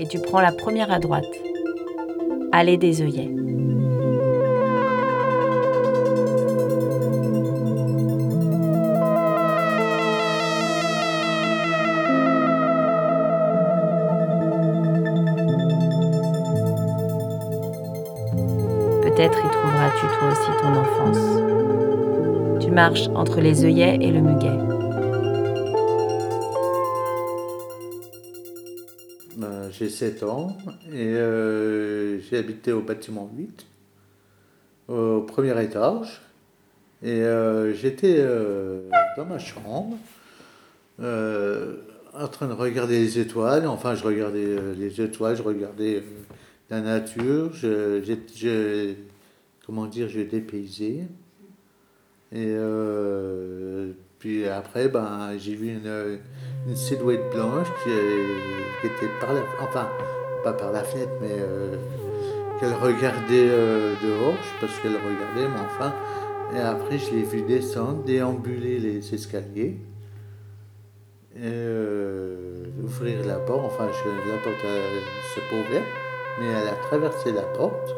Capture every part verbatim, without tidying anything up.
et tu prends la première à droite. Allée des œillets. Peut-être y trouveras-tu toi aussi ton enfance. Tu marches entre les œillets et le muguet. Ben, j'ai sept ans et euh, j'ai habité au bâtiment huit, au premier étage. Et euh, j'étais euh, dans ma chambre, euh, en train de regarder les étoiles. Enfin, je regardais euh, les étoiles, je regardais euh, la nature. Je, j'ai, je- comment dire, je dépaysais. Et euh, puis après, ben, j'ai vu une, une silhouette blanche qui, qui était par la, enfin, pas par la fenêtre, mais euh, qu'elle regardait euh, dehors. Je sais pas ce qu'elle regardait, mais enfin. Et après, je l'ai vu descendre, déambuler les escaliers, et euh, ouvrir la porte. Enfin, je- la porte ne s'est pas ouverte, mais elle a traversé la porte,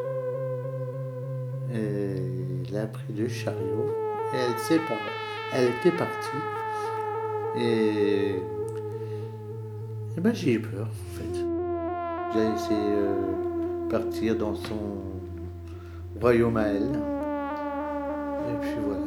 et elle a pris le chariot, et elle s'est par- elle était partie. Et, et ben, j'ai eu peur, en fait. J'ai laissé euh, partir dans son royaume à elle. Et puis voilà.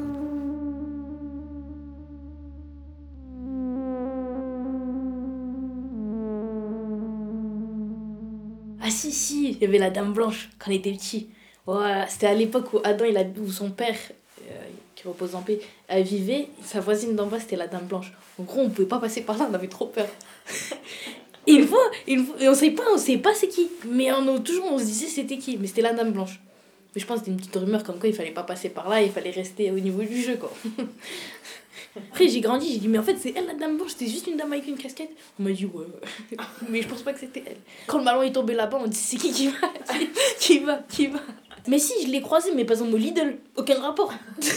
Ah si, si, il y avait la Dame Blanche quand on était petit. Ouais, c'était à l'époque où Adam, il a, où son père, euh, qui repose en paix, euh, vivait. Sa voisine d'en bas, c'était la Dame Blanche. En gros, on pouvait pas passer par là, on avait trop peur. Et une fois, une fois et on savait pas, on savait pas c'est qui. Mais on, a- toujours, on se disait c'était qui. Mais c'était la Dame Blanche. Mais je pense que c'était une petite rumeur comme quoi il fallait pas passer par là, il fallait rester au niveau du jeu, quoi. Après, j'ai grandi, j'ai dit, mais en fait, c'est elle la Dame Blanche, c'était juste une dame avec une casquette. On m'a dit, ouais, mais je pense pas que c'était elle. Quand le ballon est tombé là-bas, on dit, c'est qui qui va Qui va Qui va Mais si, je l'ai croisé, mais pas exemple au Lidl. Aucun rapport.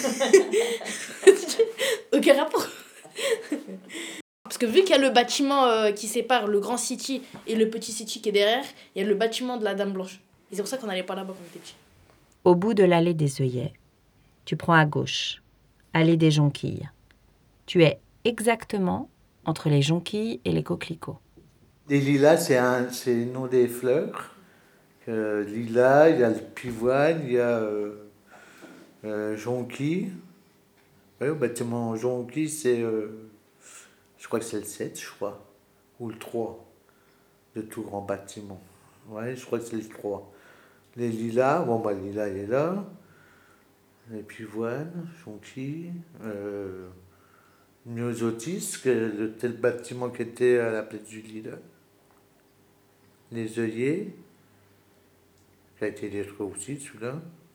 Aucun rapport. Parce que vu qu'il y a le bâtiment euh, qui sépare le grand city et le petit city qui est derrière, il y a le bâtiment de la Dame Blanche. Et c'est pour ça qu'on n'allait pas là-bas quand on était petit. Au bout de l'allée des œillets, tu prends à gauche. Allée des jonquilles. Tu es exactement entre les jonquilles et les coquelicots. Les lilas, c'est un, c'est le nom des fleurs. Euh, lilas, il y a le pivoine, il y a euh, euh, jonquille. Ouais, au bâtiment jonquille, c'est, euh, je crois que c'est le sept, je crois, ou le trois de tout grand bâtiment. Ouais, je crois que c'est le trois. Les lilas, bon, bah, lilas, il est là. Les pivoines, jonquille. Euh, Myosotis, que le tel bâtiment qui était à la place du lilas. Les œillets, qui a été détruit aussi, celui-là.